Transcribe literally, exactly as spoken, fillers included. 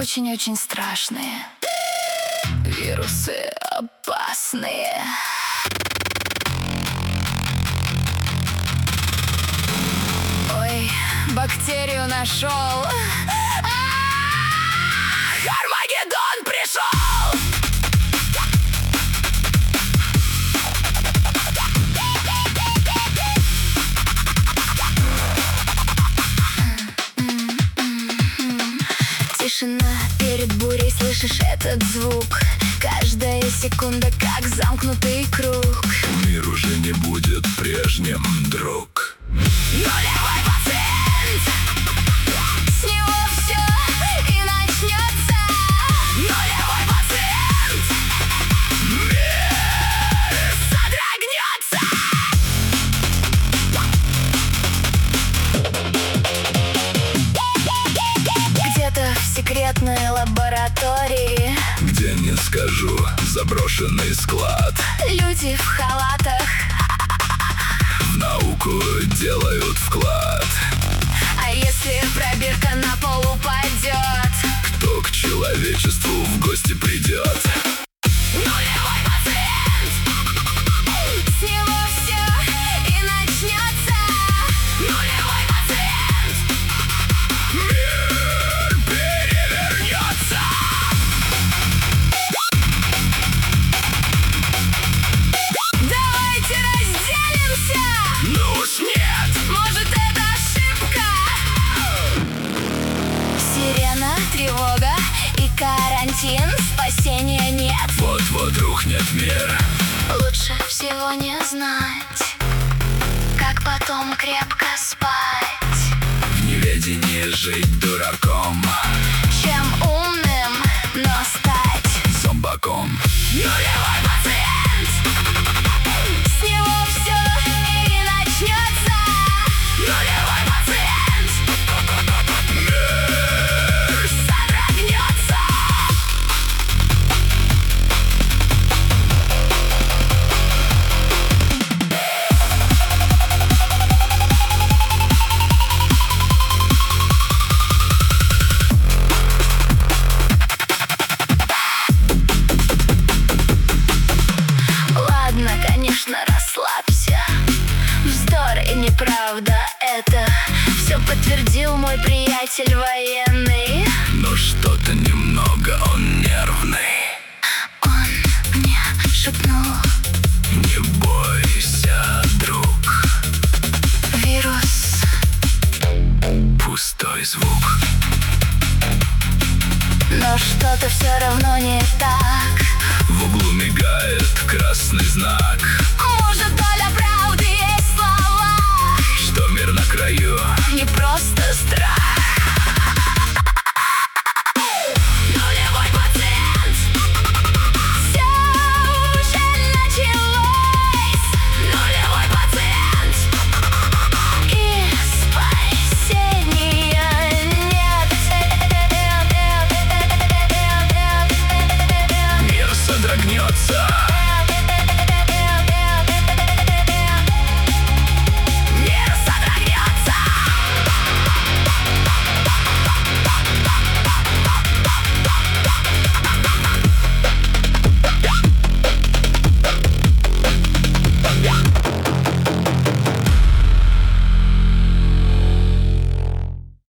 очень-очень страшные. Вирусы опасные. Ой, бактерию нашел. Армагеддон пришел! Тишина перед бурей, слышишь этот звук? Каждая секунда как замкнутый круг. Мир уже не будет прежним, друг. Нулевой пациент, с него все и начнется. Нулевой пациент, мир содрогнется. Где-то в секретной лаборатории, где не скажу, заброшенный склад. люди в халатах в науку делают вклад. А если пробирка на пол упадет, кто к человечеству в гости придет? Нулевой пациент, с него все и начнется. Нулевой пациент, Мир перевернется. давайте разделимся. Ну уж нет. Может, это ошибка? Сирена, тревога и карантин. Спасения нет. Вот-вот рухнет мир. Лучше всего не знать, как потом крепко спать, В неведении жить дураком, чем умным, но стать зомбаком. нулевой пациент, с него все и начнется. Нулевой пациент, Мир содрогнется. Ладно, конечно, расслабься. Вздор и неправда это. Все подтвердил мой приятель военный. но что-то немного он нервный. Он мне шепнул: Не бойся, друг, вирус. пустой звук. Но что-то все равно не